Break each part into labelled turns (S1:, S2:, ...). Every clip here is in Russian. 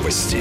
S1: Новости.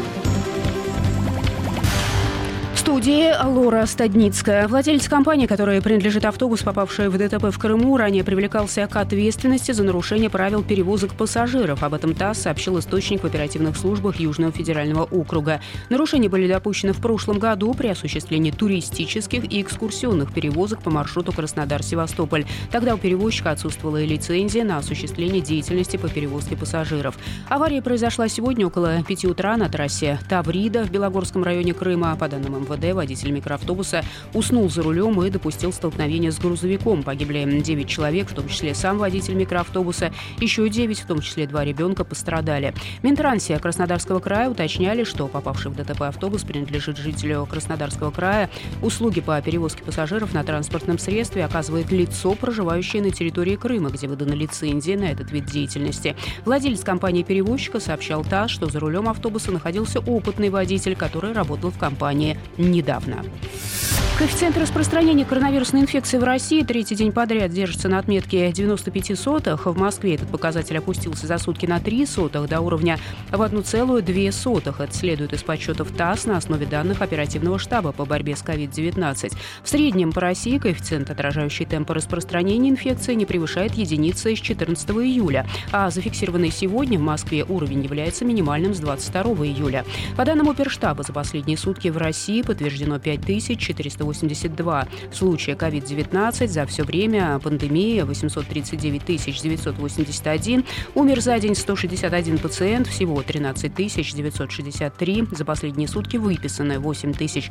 S2: В студии Лора Стадницкая. Владелец компании, которой принадлежит автобус, попавший в ДТП в Крыму, ранее привлекался к ответственности за нарушение правил перевозок пассажиров. Об этом ТАСС сообщил источник в оперативных службах Южного федерального округа. Нарушения были допущены в прошлом году при осуществлении туристических и экскурсионных перевозок по маршруту Краснодар-Севастополь. Тогда у перевозчика отсутствовала лицензия на осуществление деятельности по перевозке пассажиров. Авария произошла сегодня около 5 утра на трассе Таврида в Белогорском районе Крыма. По данным МВД, водитель микроавтобуса уснул за рулем и допустил столкновение с грузовиком. Погибли 9 человек, в том числе сам водитель микроавтобуса. Еще 9, в том числе 2 ребенка, пострадали. Минтрансе Краснодарского края уточняли, что попавший в ДТП автобус принадлежит жителю Краснодарского края. Услуги по перевозке пассажиров на транспортном средстве оказывает лицо, проживающее на территории Крыма, где выдана лицензия на этот вид деятельности. Владелец компании-перевозчика сообщал ТАСС, что за рулем автобуса находился опытный водитель, который работал в компании недавно. Коэффициент распространения коронавирусной инфекции в России третий день подряд держится на отметке 0,95. В Москве этот показатель опустился за сутки на 0,03 до уровня в 1,02. Это следует из подсчетов ТАСС на основе данных оперативного штаба по борьбе с COVID-19. В среднем по России коэффициент, отражающий темпы распространения инфекции, не превышает единицы с 14 июля, а зафиксированный сегодня в Москве уровень является минимальным с 22 июля. По данным оперштаба, за последние сутки в России подтверждено 5482 случая COVID-19. За все время пандемии 839 981. Умер за день 161 пациент, всего 13 963. За последние сутки выписаны 8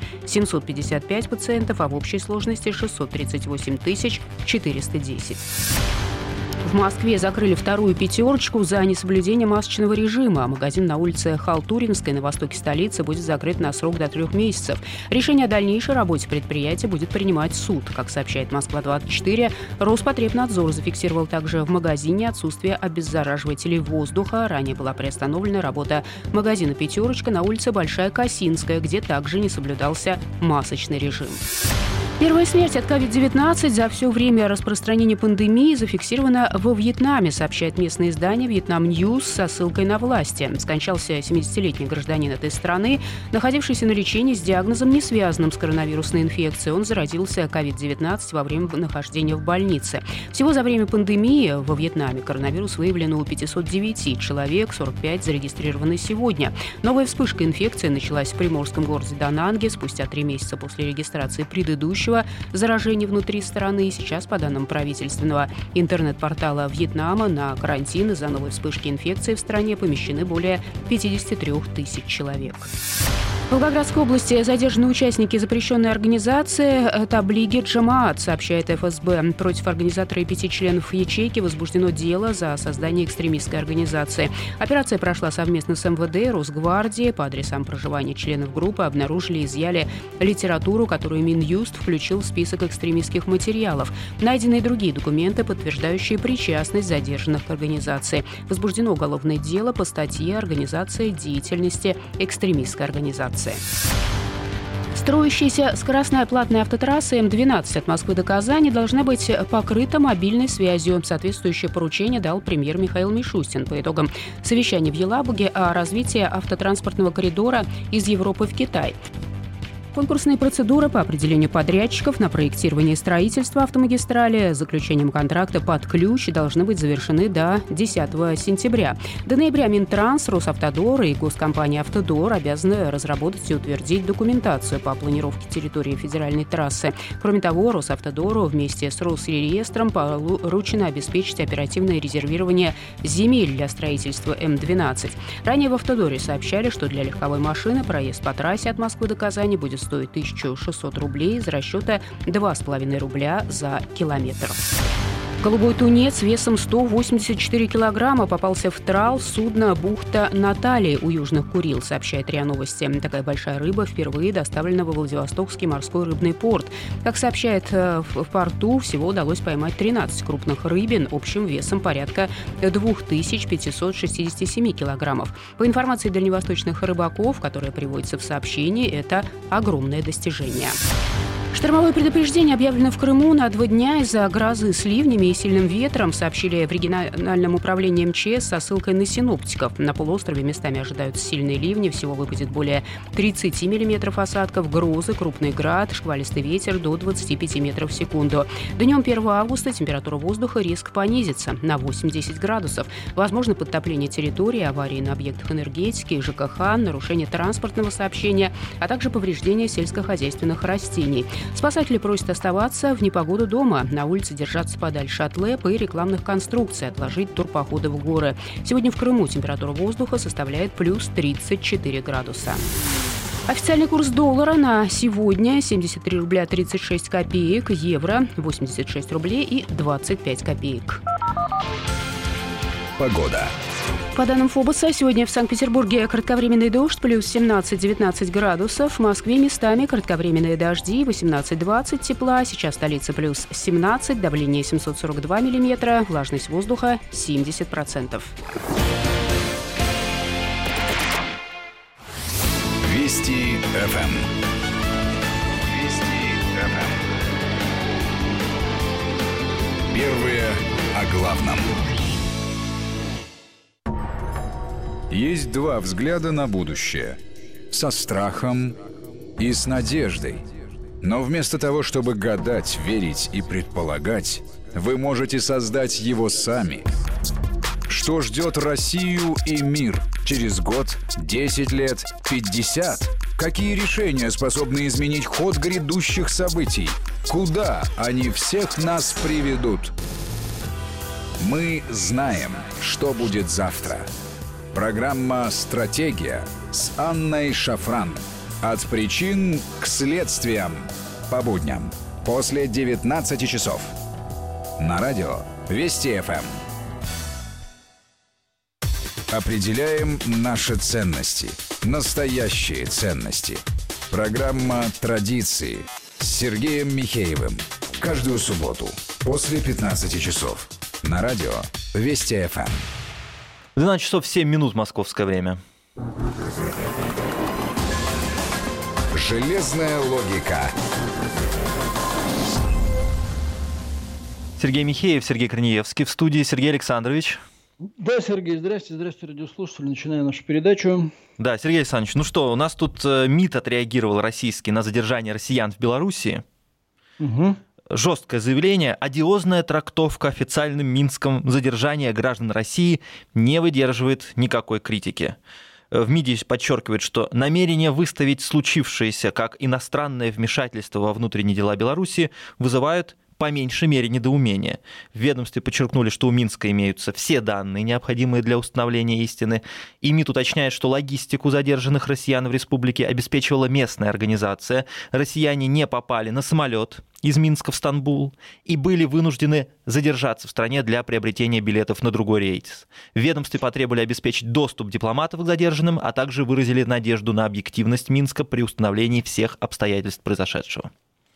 S2: 755 пациентов, а в общей сложности 638 410. В Москве закрыли вторую пятерочку за несоблюдение масочного режима. Магазин на улице Халтуринской на востоке столицы будет закрыт на срок до 3 месяцев. Решение о дальнейшей работе предприятия будет принимать суд. Как сообщает Москва-24, Роспотребнадзор зафиксировал также в магазине отсутствие обеззараживателей воздуха. Ранее была приостановлена работа магазина «Пятерочка» на улице Большая Косинская, где также не соблюдался масочный режим. Первая смерть от COVID-19 за все время распространения пандемии зафиксирована во Вьетнаме, сообщает местное издание «Вьетнам Ньюс» со ссылкой на власти. Скончался 70-летний гражданин этой страны, находившийся на лечении с диагнозом, не связанным с коронавирусной инфекцией. Он заразился COVID-19 во время нахождения в больнице. Всего за время пандемии во Вьетнаме коронавирус выявлен у 509 человек, 45 зарегистрированы сегодня. Новая вспышка инфекции началась в приморском городе Дананге спустя 3 месяца после регистрации предыдущего заражения внутри страны. Сейчас, по данным правительственного интернет-портала Вьетнама, на карантин из-за новой вспышки инфекции в стране помещены более 53 тысяч человек. В Волгоградской области задержаны участники запрещенной организации «Таблиги Джамаат», сообщает ФСБ. Против организатора и 5 членов ячейки возбуждено дело за создание экстремистской организации. Операция прошла совместно с МВД, Росгвардией. По адресам проживания членов группы обнаружили и изъяли литературу, которую Минюст включил в список экстремистских материалов. Найдены и другие документы, подтверждающие причастность задержанных к организации. Возбуждено уголовное дело по статье «Организация деятельности экстремистской организации». Строящаяся скоростная платная автотрасса М12 от Москвы до Казани должна быть покрыта мобильной связью. Соответствующее поручение дал премьер Михаил Мишустин по итогам совещания в Елабуге о развитии автотранспортного коридора из Европы в Китай. Конкурсные процедуры по определению подрядчиков на проектирование и строительство автомагистрали с заключением контракта под ключ должны быть завершены до 10 сентября. До ноября Минтранс, Росавтодор и госкомпания «Автодор» обязаны разработать и утвердить документацию по планировке территории федеральной трассы. Кроме того, Росавтодору вместе с Росреестром поручено обеспечить оперативное резервирование земель для строительства М12. Ранее в «Автодоре» сообщали, что для легковой машины проезд по трассе от Москвы до Казани будет стоит 1600 рублей из расчета 2,5 рубля за километр. Голубой тунец весом 184 килограмма попался в трал судна «Бухта Натальи» у Южных Курил, сообщает РИА Новости. Такая большая рыба впервые доставлена во Владивостокский морской рыбный порт. Как сообщает в порту, всего удалось поймать 13 крупных рыбин общим весом порядка 2567 килограммов. По информации дальневосточных рыбаков, которая приводится в сообщении, это огромное достижение. Штормовое предупреждение объявлено в Крыму на 2 дня из-за грозы с ливнями и сильным ветром, сообщили в региональном управлении МЧС со ссылкой на синоптиков. На полуострове местами ожидаются сильные ливни, всего выпадет более 30 миллиметров осадков, грозы, крупный град, шквалистый ветер до 25 метров в секунду. Днем 1 августа температура воздуха резко понизится на 8-10 градусов. Возможно подтопление территории, аварии на объектах энергетики, ЖКХ, нарушение транспортного сообщения, а также повреждение сельскохозяйственных растений. Спасатели просят оставаться в непогоду дома, на улице держаться подальше от ЛЭП и рекламных конструкций, отложить турпоходы в горы. Сегодня в Крыму температура воздуха составляет плюс 34 градуса. Официальный курс доллара на сегодня 73 рубля 36 копеек, евро 86 рублей и 25 копеек.
S1: Погода.
S2: По данным ФОБОСа, сегодня в Санкт-Петербурге кратковременный дождь, плюс 17-19 градусов. В Москве местами кратковременные дожди, 18-20 тепла. Сейчас столица плюс 17, давление 742 миллиметра, влажность воздуха 70%.
S1: Вести ФМ. Вести ФМ. Первые о главном. Есть два взгляда на будущее. Со страхом и с надеждой. Но вместо того, чтобы гадать, верить и предполагать, вы можете создать его сами. Что ждет Россию и мир через год, 10 лет, 50? Какие решения способны изменить ход грядущих событий? Куда они всех нас приведут? Мы знаем, что будет завтра. Программа «Стратегия» с Анной Шафран. От причин к следствиям. По будням. После 19 часов. На радио Вести ФМ. Определяем наши ценности. Настоящие ценности. Программа «Традиции» с Сергеем Михеевым. Каждую субботу после 15 часов. На радио Вести ФМ.
S3: 12 часов 7 минут московское время.
S1: Железная логика.
S3: Сергей Михеев, Сергей Корнеевский в студии. Сергей Александрович.
S4: Да, Сергей, здравствуйте, радиослушатели. Начинаем нашу передачу.
S3: Да, Сергей Александрович, ну что, у нас тут МИД отреагировал российский на задержание россиян в Белоруссии.
S4: Угу.
S3: Жесткое заявление, одиозная трактовка официальным Минском задержания граждан России не выдерживает никакой критики. В МИДе подчеркивает, что намерение выставить случившееся как иностранное вмешательство во внутренние дела Беларуси вызывают по меньшей мере недоумение. В ведомстве подчеркнули, что у Минска имеются все данные, необходимые для установления истины. И МИД уточняет, что логистику задержанных россиян в республике обеспечивала местная организация. Россияне не попали на самолет из Минска в Стамбул и были вынуждены задержаться в стране для приобретения билетов на другой рейс. В ведомстве потребовали обеспечить доступ дипломатов к задержанным, а также выразили надежду на объективность Минска при установлении всех обстоятельств произошедшего.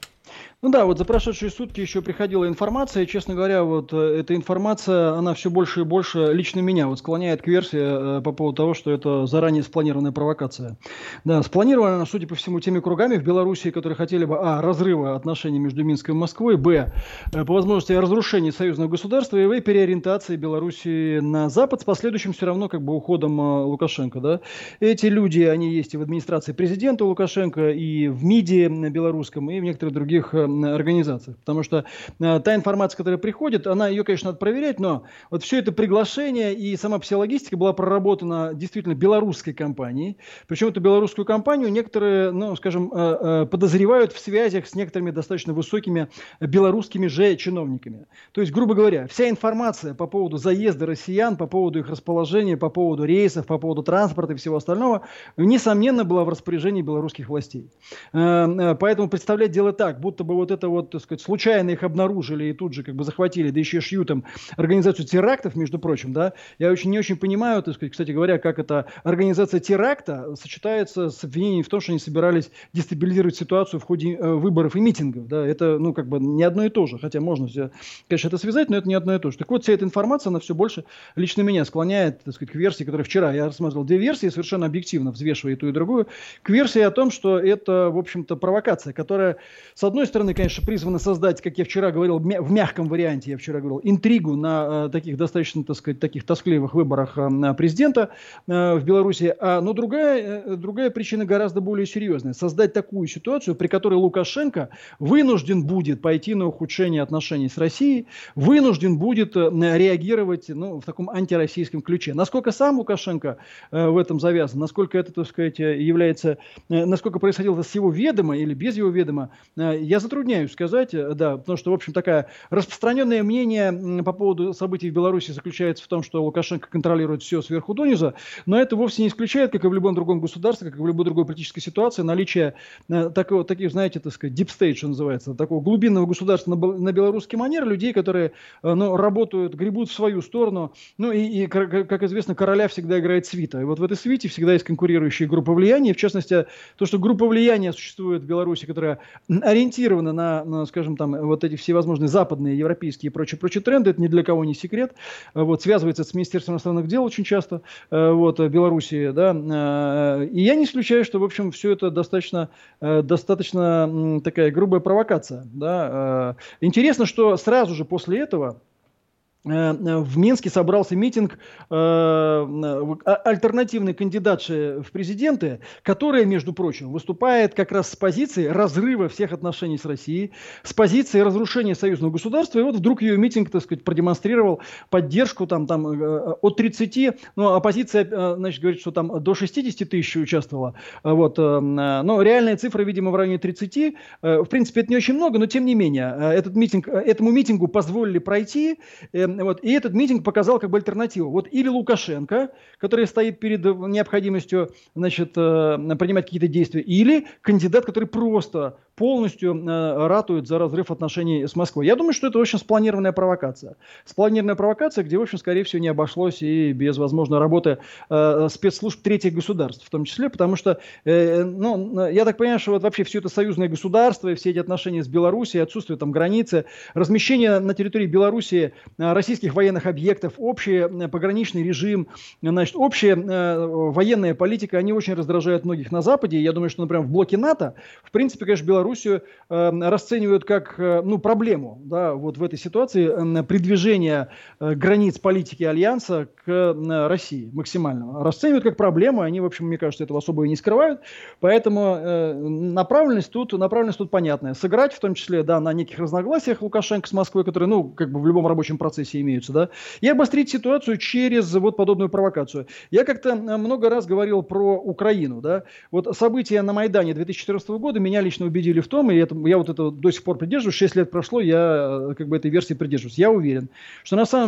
S4: Ну да, вот за прошедшие сутки еще приходила информация, и, честно говоря, вот эта информация, она все больше и больше лично меня вот склоняет к версии по поводу того, что это заранее спланированная провокация. Да, спланирована, судя по всему, теми кругами в Белоруссии, которые хотели бы, разрыва отношений между Минском и Москвой, по возможности разрушения союзного государства, и переориентации Белоруссии на Запад с последующим все равно как бы уходом Лукашенко, да. Эти люди, они есть и в администрации президента Лукашенко, и в МИДе белорусском, и в некоторых других организациях. Потому что та информация, которая приходит, ее, конечно, надо проверять, но вот все это приглашение и сама психологистика была проработана действительно белорусской компанией. Причем эту белорусскую компанию некоторые, подозревают в связях с некоторыми достаточно высокими белорусскими же чиновниками. То есть, грубо говоря, вся информация по поводу заезда россиян, по поводу их расположения, по поводу рейсов, по поводу транспорта и всего остального, несомненно, была в распоряжении белорусских властей. Поэтому представлять дело так, будто бы вот это вот, так сказать, случайно их обнаружили и тут же как бы захватили, да еще и шьют им организацию терактов, между прочим, да, я не очень понимаю, так сказать, кстати говоря, как эта организация теракта сочетается с обвинением в том, что они собирались дестабилизировать ситуацию в ходе выборов и митингов, да, это, ну, как бы не одно и то же, хотя можно все, конечно, это связать, но это не одно и то же. Так вот, вся эта информация, она все больше лично меня склоняет, так сказать, к версии, которая вчера, я рассматривал две версии, совершенно объективно взвешивая и ту, и другую, к версии о том, что это, в общем-то, провокация, которая, с одной стороны, конечно, призвана создать, как я вчера говорил, в мягком варианте, я вчера говорил, интригу на таких достаточно, так сказать, таких тоскливых выборах президента в Беларуси, но другая причина гораздо более серьезная. Создать такую ситуацию, при которой Лукашенко вынужден будет пойти на ухудшение отношений с Россией, вынужден будет реагировать, ну, в таком антироссийском ключе. Насколько сам Лукашенко в этом завязан, насколько это, так сказать, является, насколько происходило это с его ведома или без его ведома, я затрудняюсь сказать, да, потому что, в общем, такое распространенное мнение по поводу событий в Беларуси заключается в том, что Лукашенко контролирует все сверху донизу, но это вовсе не исключает, как и в любом другом государстве, как и в любой другой политической ситуации, наличие таких, знаете, так сказать, deep state, что называется, такого глубинного государства на белорусский манер, людей, которые, ну, работают, гребут в свою сторону, ну, и как известно, короля всегда играет свита, и вот в этой свите всегда есть конкурирующие группы влияния, в частности, то, что группа влияния существует в Беларуси, которая ориентирована на, скажем, там, вот эти всевозможные западные, европейские и прочие тренды, это ни для кого не секрет, вот, связывается с Министерством иностранных дел очень часто, вот, Белоруссии, да, и я не исключаю, что, в общем, все это достаточно такая грубая провокация, да. Интересно, что сразу же после этого в Минске собрался митинг альтернативной кандидатши в президенты, которая, между прочим, выступает как раз с позиции разрыва всех отношений с Россией, с позиции разрушения союзного государства. И вот вдруг ее митинг, так сказать, продемонстрировал поддержку там от 30, ну, оппозиция, значит, говорит, что там до 60 тысяч участвовало. Вот, но реальная цифра, видимо, в районе 30. В принципе, это не очень много, но тем не менее, этому митингу позволили пройти. Вот, и этот митинг показал как бы альтернативу. Вот или Лукашенко, который стоит перед необходимостью, значит, принимать какие-то действия, или кандидат, который просто полностью ратует за разрыв отношений с Москвой. Я думаю, что это очень спланированная провокация. Спланированная провокация, где, в общем, скорее всего, не обошлось и без, возможно, работы спецслужб третьих государств, в том числе, потому что, ну, я так понимаю, что вот вообще все это союзное государство и все эти отношения с Белоруссией, отсутствие там границы, размещение на территории Белоруссии российских военных объектов, общий пограничный режим, значит, общая военная политика, они очень раздражают многих на Западе. Я думаю, что, например, в блоке НАТО, в принципе, конечно, Белоруссию расценивают как, ну, проблему, да, вот в этой ситуации придвижения границ политики Альянса к России максимально. Расценивают как проблему, они, в общем, мне кажется, этого особо и не скрывают, поэтому направленность тут понятная. Сыграть, в том числе, да, на неких разногласиях Лукашенко с Москвой, которые, ну, как бы в любом рабочем процессе имеются, да, и обострить ситуацию через вот подобную провокацию. Я как-то много раз говорил про Украину, да, вот события на Майдане 2014 года меня лично убедили в том, и я вот это до сих пор придерживаюсь, 6 лет прошло, я как бы этой версии придерживаюсь. Я уверен, что на самом